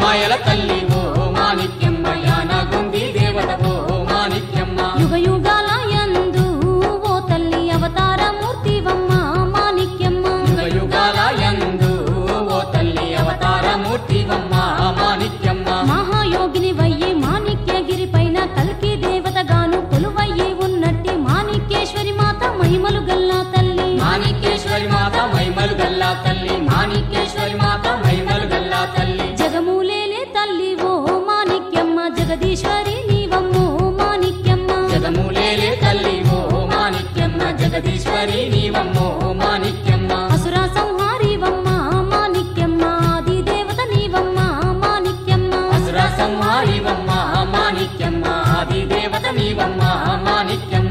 మాయల తల్లి ఓ మాణిక్యమ్మ యానగుంది దేవత ఓ మాణిక్యమ్మ యుగ యుగాల యందు ఓ తల్లి అవతారమూర్తివమ్మ మాణిక్యమ్మ యుగ యుగాల యందు ఓ తల్లి అవతారమూర్తివమ్మ మాణిక్యమ్మ మహాయోగిని వయ్యి మాణిక్యగిరి పైన కల్కి దేవతగాను కొలువయ్యి ఉన్నట్టి మాణిక్యేశ్వరి మాత మహిమలు గల్లా తల్లి మాణిక్యేశ్వరి మాత మహిమలు గల్లా తల్లి మాణిక్యేశ్వరి మాత మహిమలు గల్లా తల్లి జగమూలేలే తల్లి ఓ మాణిక్యమ్మ జగదీశ్వరి నీవమ్మో మాణిక్యమ్మ జగమూలేలే తల్లి ఓ మాణిక్యమ్మ జగదీశ్వరి నీవమ్మో మాణిక్యమ్మ అసుర సంహారివమ్మ మాణిక్యమ్మ ఆది దేవత నీవమ్మ మాణిక్యమ్మ అసుర సంహారివమ్మ మాణిక్యమ్మ ఆది దేవత నీవమ్మ మాణిక్యమ్మ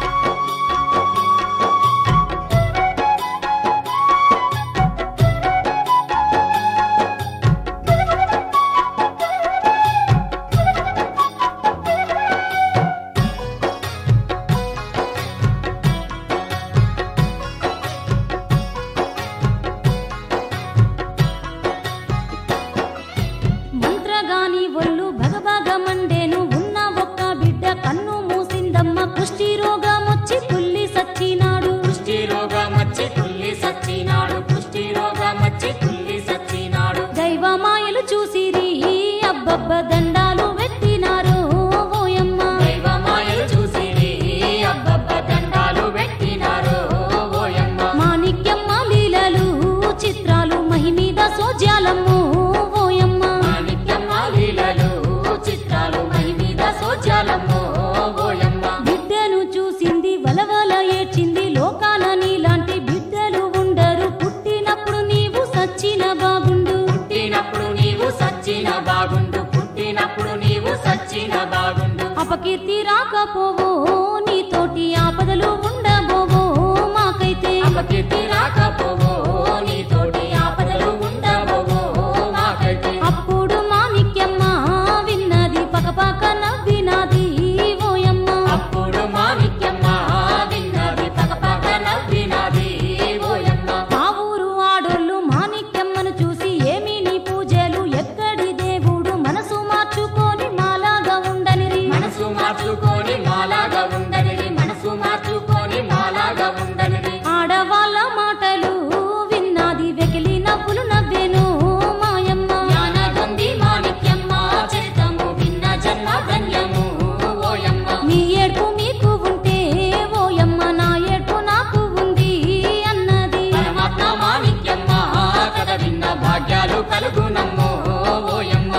మంత్రగాని ఒళ్ళు భగభగమండేను ఉన్న ఒక్క బిడ్డ కన్ను మూసిందమ్మ కుష్టి రోగమొచ్చి తుల్లి సచ్చినాడు కుష్టి రోగమచ్చి తుల్లి సచ్చినాడు కుష్టి రోగమచ్చి తుల్లి సచ్చినాడు దైవ మాయలు చూసిరి అబ్బబ్బ దండాలు పెట్టినారు ఓయమ్మ దైవ మాయలు చూసిరి అబ్బబ్బ దండాలు పెట్టినారు ఓయమ్మ మాణిక్యమ్మ లీలలు చిత్రాలు మహిమీద సోజ్యాలమ్ము ఓయమ్మ మాణిక్యమ్మ లీలలు చిత్రాలు మహిమీద సోజ్యాలమ్మో ఓయమ్మ బిడ్డను చూసింది వలవల ఏడ్చింది లోకాన నీలాంటి బిడ్డలు ఉండరు పుట్టినప్పుడు నీవు సచ్చిన బాగుండు పుట్టినప్పుడు నీవు సచ్చిన బాగుండు పుట్టినప్పుడు నీవు సచ్చిన బాగుండు అపకీర్తి రాకపోవో నీతోటి ఆపదలు ఉండబోవో మాకైతే అపకీర్తి రాకపోవో నీతోటి ఆపదలు ఉండబోవో మాకైతే అప్పుడు మాణిక్యమ్మ విన్నది పకపక నవ్వినాది ఓయమ్మ అప్పుడు మాణిక్యమ్మ విన్నది పకపక నవ్వినది ఓయమ్మ ఆ ఊరు ఆడోళ్ళు మాణిక్యమ్మను చూసి ఏమి నీ పూజలు ఎక్కడి దేవుడు మనసు మార్చుకొని మాలాగా ఉండనిరి మనసు మార్చుకొని మాలాగా ఉండనిది మనసు మార్చుకొని మాలాగా ఉండనిది ఆడవాళ్ళ మాటలు విన్నది వెకిలి నవ్వులు నవ్వేను మాయమ్మ యానగుంది మాణిక్యమ్మ చరితము విన్న జన్మ ధన్యము ఓయమ్మ నీ ఏడ్పు మీకు ఉంటే ఓయమ్మ నా ఏడ్పు నాకు ఉంది అన్నది పరమాత్మ మాణిక్యమ్మ కథ విన్న భాగ్యాలు కలుగునమ్మో ఓయమ్మ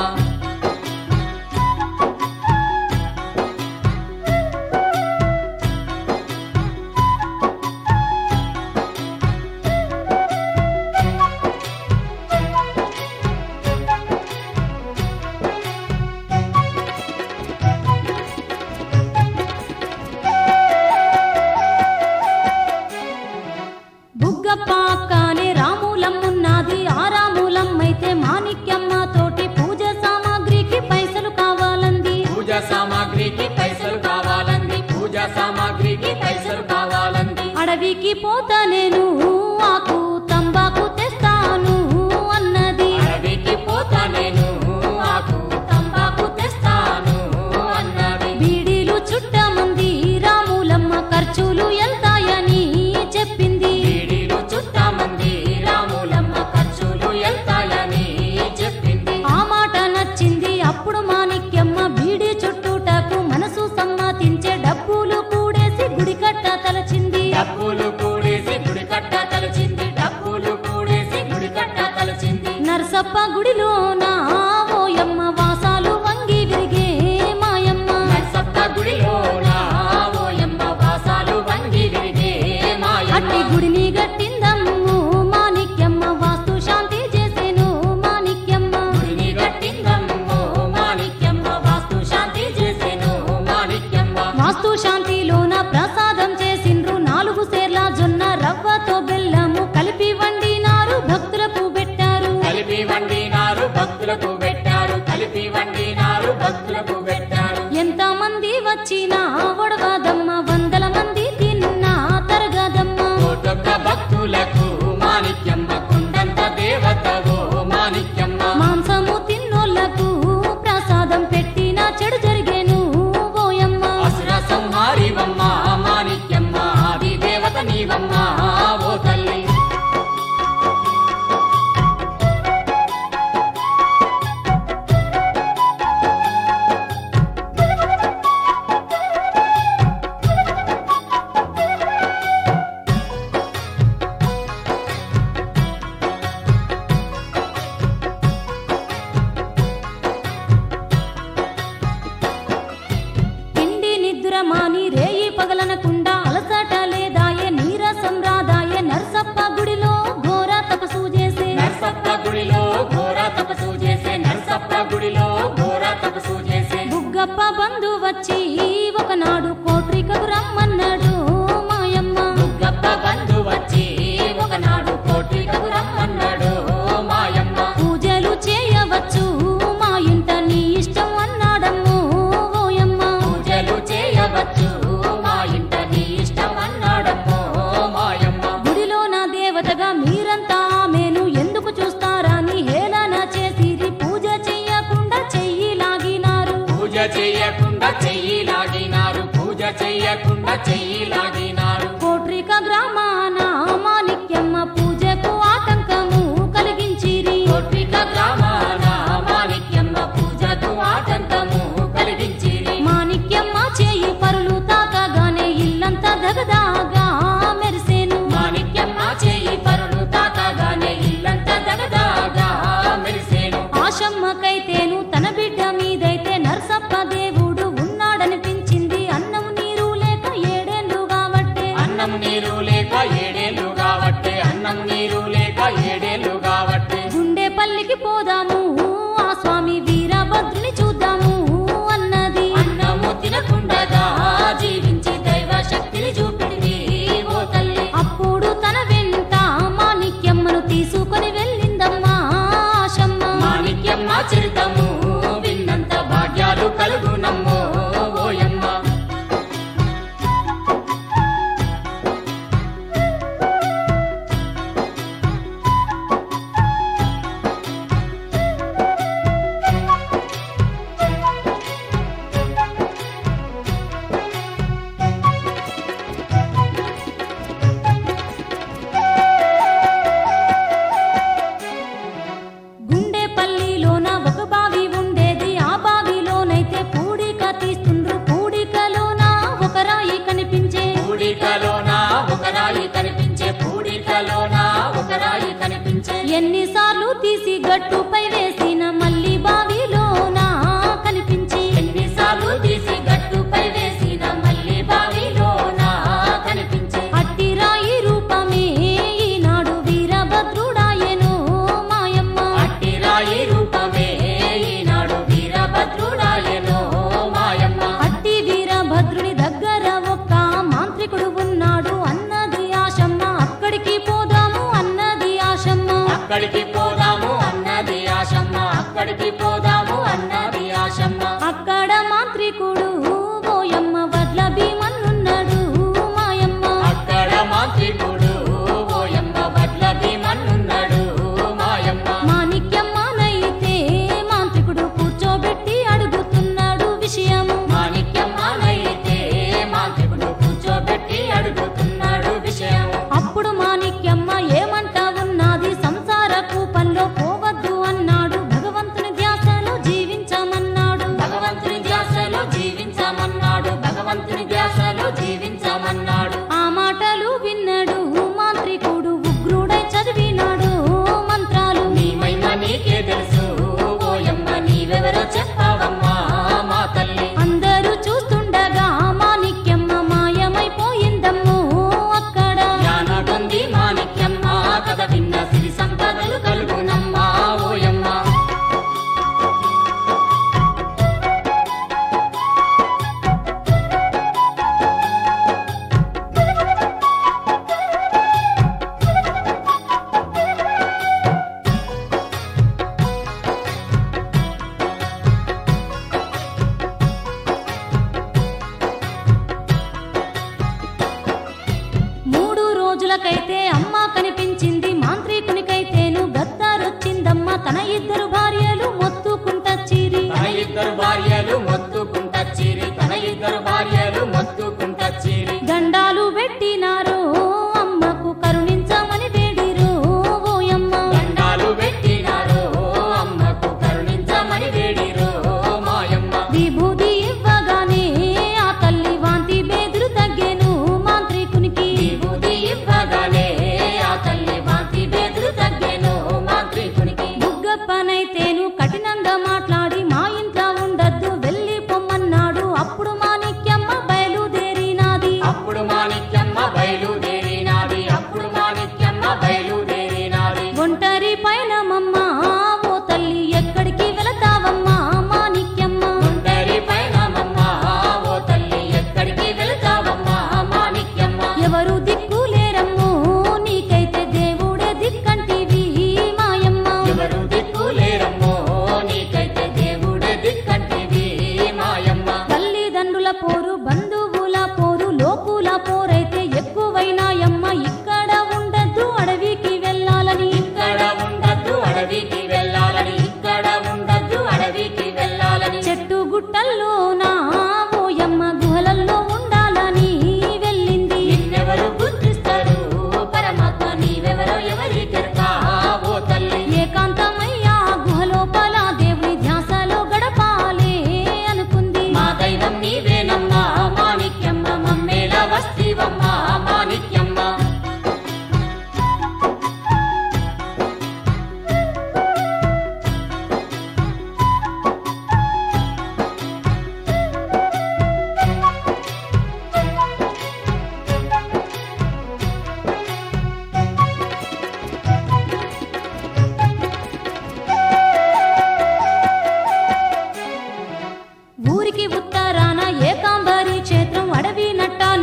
బుగ్గపాకానే రాములమ్మున్నది ఆ రాములమ్మైతే మాణిక్యమ్మ తోటి పూజ సామాగ్రికి పైసలు కావాలంది పూజ సామాగ్రికి పైసలు కావాలంది పూజ సామాగ్రికి పైసలు కావాలంది అడవికి పోతా నేను ఆకు తంబాకు తెస్తాను అన్నది అడవికి పోతా నేను ఆకు తంబాకు తెస్తాను అన్నది బీడీలు చుట్టమంది రాములమ్మ ఖర్చులు ఎంతాయని చెప్పింది బీడీలు చుట్టమంది రాములమ్మ ఖర్చులు వెళ్తాయని చెప్పింది ఆ మాట నచ్చింది అప్పుడు మాణిక్యమ్మ బీడీ చుట్టూటకు మనసు సమ్మతించే డబ్బులు కూడేసి గుడి కట్ట తలచింది డబ్బులు కూడేసి గుడి కట్ట వచ్చి ఒకనాడు కోట్రికకు రమ్మన్నాడు మాయమ్మ. దుర్గప్ప బంధు వచ్చి ఒకనాడు కోట్రికకు రమ్మన్నాడు మాయమ్మ. పూజలు చేయవచ్చు మా ఇంట నీ ఇష్టం అన్నాడమ్మో ఓయమ్మ. పూజలు చేయవచ్చు మా ఇంట నీ ఇష్టం అన్నాడమ్మో మాయమ్మ. గుడిలో నా దేవతగా మీరంతా ఆమెను ఎందుకు చూస్తారని హేళన చేసిరి. పూజ చెయ్యకుండా చెయ్యి లాగినారు. పూజ చెయ్యకుండా చెయ్యి లాగినారు. పూజ చెయ్యకుండా చెయ్యి లాగినారు. కోట్రిక గ్రామాన మాణిక్యమ్మ పూజకు ఆటంకము కలిగించిరి. కోట్రిక గ్రామాన మాణిక్యమ్మ పూజకు ఆటంకము కలిగించిరి. మాణిక్యమ్మ చేయి పరులు తాకగానే ఇల్లంతా దగదాగా మెరిసేను. మాణిక్యమ్మ చేయి పరులు తాకగానే ఇల్లంతా దగదాగా మెరిసేను. ఆశమ్మకైతేను తన బిడ్డ మీదైతే నరసప్ప దేవుడు ఉన్నాడనిపించింది. అన్నం నీరు లేక ఏడేళ్లు కాబట్టే అన్నం నీరు లేక ఏడేళ్లు కాబట్టే అన్నం నీరు లేక ఏడేళ్లు కాబట్టే గుండెపల్లికి పోదాము ఆ స్వామి వీరభద్రుని చూద్దాము అన్నది. అన్నము తినకుండగా జీవించి దైవ శక్తిని చూపిడివి ఓ తల్లి. అప్పుడు తన వెంట మాణిక్యమ్మను తీసుకొని వెళ్ళిందమ్మా ఆశమ్మ. మాణిక్యమ్మ చరితము విన్నంత భాగ్యాలు కలుగునమ్మో ఓయమ్మ. గుండెపల్లిలోన ఒక బావి ఉండేది. ఆ బావిలోనైతే పూడిక తీస్తుండ్రు. పూడికలోన ఒక రాయి కనిపించే. పూడికలోన ఒక రాయి కనిపించే. పూడికలోన ఒక రాయి కనిపించే. ఎన్నిసార్లు తీసి గట్టుపై వేసిన మళ్ళీ బావిలోన కనిపించి. ఎన్నిసార్లు తీసి గట్టుపై వేసిన మళ్ళీ బావిలోన కనిపించే. అట్టి రాయి రూపమే ఈనాడు వీరభద్రుడాయెను మాయమ్మ. అట్టి రాయి రూపమే ఈనాడు వీరభద్రుడాయెనో మాయమ్మ. అట్టి వీరభద్రుని దగ్గర ఒక్క మాంత్రికుడు ఉన్నాడు అన్నది ఆశమ్మ. అక్కడికి పోదాము అన్నది ఆశమ్మ. అక్కడికి పోదాము అన్నది ఆశమ్మ. అక్కడికి పోదాము అన్నది ఆశమ్మ. అక్కడ మాంత్రికుడు ఓయమ్మ వడ్ల భీమన్నున్నాడు మాయమ్మ. అక్కడ మాంత్రికుడు ఓయమ్మ వడ్ల భీమన్నున్నాడు మాయమ్మ. మాణిక్యమ్మనైతే మాంత్రికుడు కూర్చోబెట్టి అడుగుతున్నాడు విషయము. మాణిక్యమ్మనైతే మాంత్రికుడు కూర్చోబెట్టి అడుగుతున్నాడు విషయం. అప్పుడు మాణిక్యమ్మ ఏమంటా ఉన్నది. సంసార కూపంలో పోవద్దు అన్నాడు. భగవంతుని ధ్యాసలో జీవించమన్నాడు. భగవంతుని ధ్యాసలో జీవించమన్నాడు.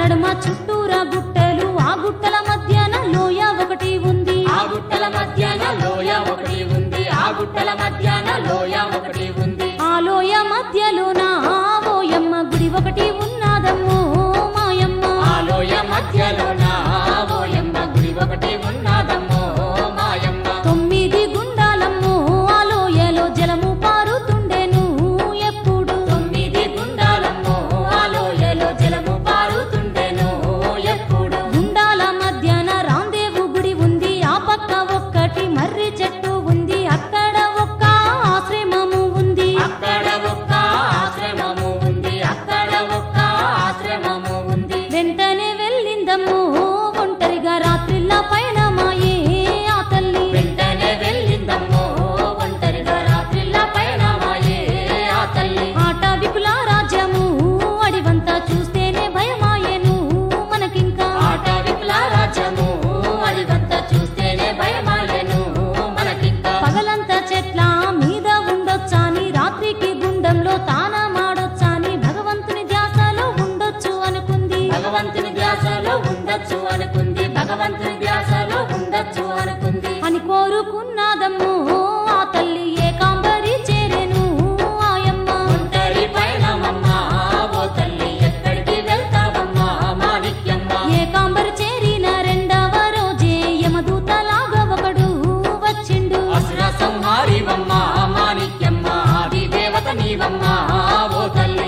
నడుమ చుట్టూరా గుట్టలు, ఆ గుట్టల మధ్యాన లోయ ఒకటి ఉంది. ఆ గుట్టల మధ్యాన లోయ ఒకటి ఉంది. ఆ గుట్టల మధ్యాన లోయ ఒకటి ఉంది. ఆ లోయ మధ్యలోన ఓయమ్మ గుడి ఒకటి ఉన్నదమ్మో మాయమ్మ. ఆ లోయ మధ్యలోన ఓయమ్మ గుడి ఒకటి ఉన్నదమ్మో మాయమ్మ. 9 గుండాలమ్మో ఆ లోయలో జలము పారుతుండెను ఎప్పుడు. 9 గుండాలమ్మో ఆ లోయలో జలము పారుతుండెను ఎప్పుడు. గుండాల మధ్యాన రాందేవు గుడి ఉంది. ఆ పక్క ఒక్కటి మర్రి చెట్టు ఉంది. అక్కడ ఒక్క ఆశ్రమము ఉంది. అక్కడ ఒక్క ఆశ్రమము ఉంది. అక్కడ ఒక్క ఆశ్రమము ఉంది. వెంటనే వెళ్ళిందమ్మో ఒంటరిగా రాత్రిళ్ళ పైన మాయే ఆ తల్లి. వెంటనే వెళ్ళిందమ్మో ఒంటరిగా రాత్రిళ్ళ పైన మాయే ఆ తల్లి. ఆటవికుల రాజ్యము అడివంతా చూస్తేనే భయమాయెను మనకింకా. ఆటవికుల రాజ్యము అడివంతా చూస్తేనే భయమాయెను మనకింకా. పగలంతా చెట్ల మీద ఉండొచ్చాని, రాత్రికి గుండంలో తానమాడొచ్చాని, భగవంతుని ధ్యాసలో ఉండొచ్చు అనుకుంది. భగవంతుని ధ్యాసలో ఉండొచ్చు అనుకుంది. భగవంతుని ధ్యాసలో ఉండొచ్చు అనుకుంది. అని కోరుకున్నదమ్మో ఆ తల్లి ఏకాంబరి చేరెను ఆయమ్మ. ఒంటరి పయనమమ్మా ఓ తల్లి ఎక్కడికి వెళ్తావమ్మా మాణిక్యమ్మ. ఏకాంబరి చేరిన 2వ రోజే యమదూతలాగా ఒకడు వచ్చిండు. అసుర సంహారివమ్మా మాణిక్యమ్మ. ఆది దేవత నీవమ్మా ఓ తల్లి.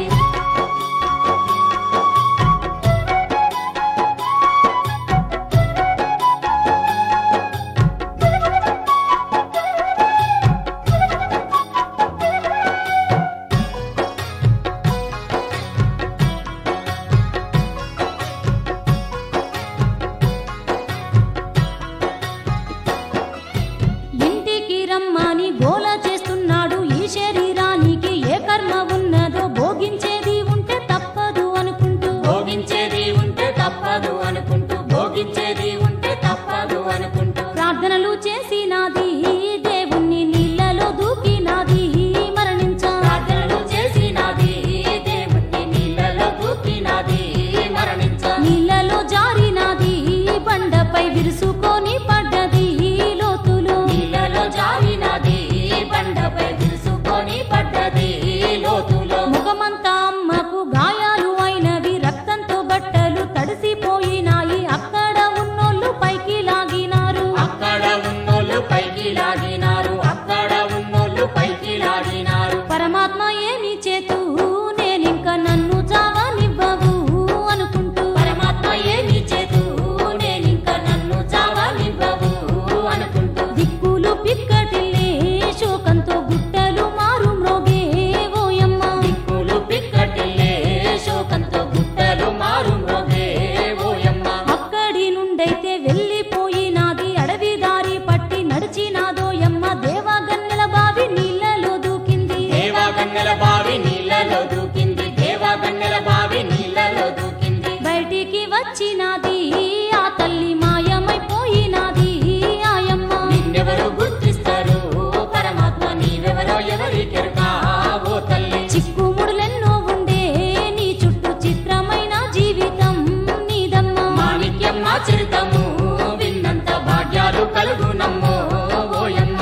ఇంటికి రమ్మని గోల చేస్తున్నాడు. ఈ శరీరానికి ఏ కర్మ ఉన్నదో భోగించేది ఉంటే తప్పదు అనుకుంటూ. భోగించేది ఉంటే తప్పదు అనుకుంటూ. భోగించేది ఉంటే తప్పదు అనుకుంటూ. ప్రార్థనలు చేసినాది, దేవుణ్ణి నీళ్ళలో దూకినాది, మరణించా. ప్రార్థనలు చేసినాది, దేవుణ్ణి నీళ్ళలో దూకినాది, మరణించ. నీళ్ళలో జారినాది, బండపై విరుసుకొని పడ్డది లోతులో. నీళ్ళలో జారినది, బండపై విరుసుకొని పడ్డది లోతులో. ముఖమంతా అమ్మకు గాయాలు అయినవి, రక్తంతో బట్టలు తడిసిపోయినాయి. అక్కడ ఉన్నోళ్ళు పైకి లాగినారు. అక్కడ ఉన్నోళ్ళు పైకి లాగినారు. అక్కడ ఉన్నోళ్ళు పైకి లాగినారు. పరమాత్మ ఏమి చేతు నేనింక నన్ను చావనివ్వవు అనుకుంటూ. పరమాత్మ ఏమి చేతు నేనింక నన్ను చావనివ్వవు అనుకుంటూ. దిక్కులు పిక్కటిల్లే శోకంతో గుట్టలు మారు మ్రోగే ఓయమ్మ. దిక్కులు పిక్కటిల్లే శోకంతో గుట్టలు మారు మ్రోగే ఓయమ్మ. అక్కడి నుండైతే వెళ్ళిపోయినాది, అడవి దారి పట్టి నడిచినాదోయమ్మ. దేవగన్నెల బావి నీళ్ళలో దూకింది. దేవగన్నెల బావి నీళ్ళలో దూకింది. దేవగన్నెల బావి నీళ్ళలో దూకింది. బయటికి వచ్చినాది, ఆ తల్లి మాయమైపోయినాది ఆయమ్మ. నిన్నెవరు గుర్తిస్తారు పరమాత్మ నీవెవరో ఎవరికెరుకా ఓ తల్లి. చిక్కుముడులెన్నో ఉండే నీ చుట్టూ, చిత్రమైన జీవితం నీదమ్మ. మాణిక్యమ్మ చరితము విన్నంత భాగ్యాలు కలుగునమ్మో ఓయమ్మ.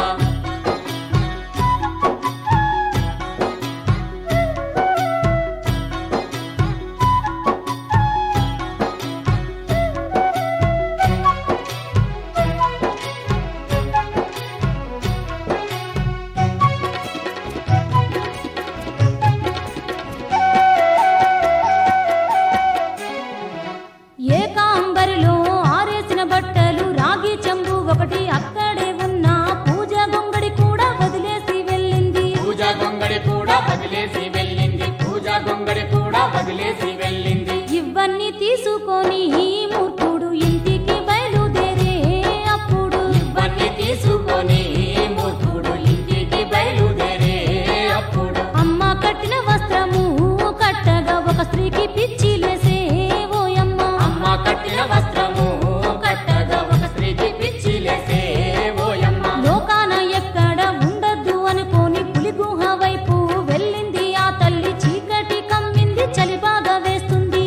ఏకాంబరిలో ఆరేసిన బట్టలు, రాగి చెంబు ఒకటి అక్కడే ఉన్న. పూజ గొంగడి కూడా వదిలేసి వెళ్ళింది. పూజ గొంగడి కూడా వదిలేసి వెళ్ళింది. పూజ గొంగడి కూడా వదిలేసి వెళ్ళింది. ఇవన్నీ తీసుకొని మూర్ఖుడు ఇంటికి బయలుదేరే అప్పుడు. ఇవన్నీ తీసుకొని మూర్ఖుడు ఇంటికి బయలుదేరే అప్పుడు. అమ్మ కట్టిన వస్త్రము కట్టగా ఒక స్త్రీకి పిచ్చి లేసే ఓయమ్మ. అమ్మ కట్టిన వస్త్రము కట్టగా ఒక స్త్రీకి పిచ్చి లేసే ఓయమ్మ. లోకాన ఎక్కడ ఉండద్దు అనుకోని పులిగుహ వైపు వెళ్ళింది ఆ తల్లి. చీకటి కమ్మింది, చలి బాగా వేస్తుంది.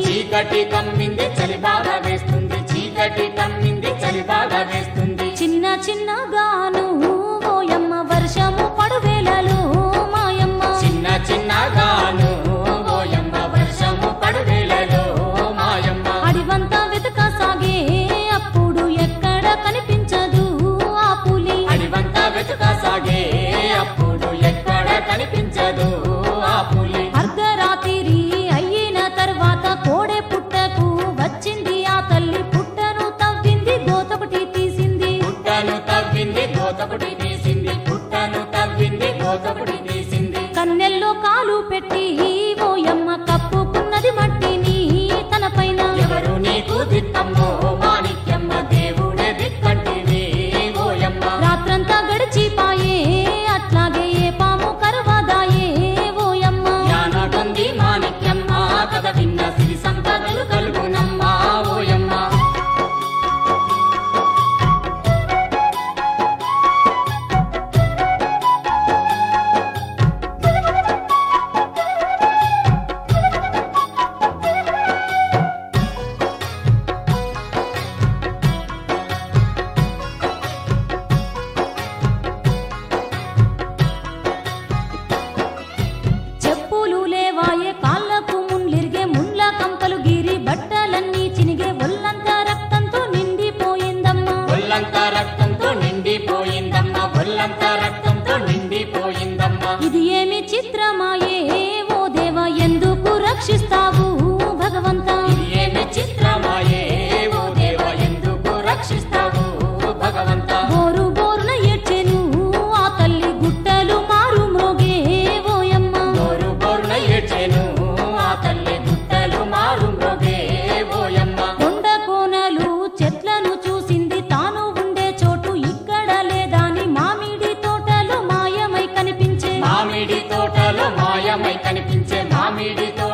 కన్నెల్లో కాలు పెట్టి ఓయమ్మ కప్పుకున్నది మట్టిని తన పైన. ఎవరు నీకు దిక్కమ్మో మాణిక్యమ్మ దేవుడే దిక్కంటివి ఓయమ్మ. రాత్రంతా గడిచిపాయే అట్లాగే ఏ పాము కరవదాయే ఓయమ్మ. జ్ఞానగొంది మాణిక్యమ్మ కథ విన్న సిరి సంపదలు కలుగునమ్మా ఓయమ్మ. చెప్పులు లేవాయే కాళ్ళకు ముండ్లిరిగే ముండ్ల కంపలు గీరి బట్టలన్నీ చినిగే ఒళ్ళంతా రక్తంతో నిండిపోయిందమ్మా. ఒళ్ళంతా రక్తంతో నిండిపోయిందమ్మా. ఒళ్ళంతా రక్తంతో నిండిపోయిందమ్మా. ఇది ఏమి చిత్రమాయే ఓ దేవా ఎందుకు రక్షిస్తావు భగవంతా. ఇది ఏమి చిత్రమాయే ఓ దేవ ఎందుకు రక్షిస్తావు భగవంత. బోరు బోరున ఏడ్చెను ఆ తల్లి గుట్టలు మారు మ్రోగే ఓయమ్మ. బోరు బోరున ఏడ్చెను ఆ తల్లి గుట్టలు మారు మ్రోగే ఓయమ్మ. కొండ కోనలు చెట్లను చూసింది తాను ఉండే చోటు ఇక్కడ లేదాని మామిడి తోటలో మాయమై కనిపించే. మామిడి తోటలో మాయమై కనిపించే. మామిడి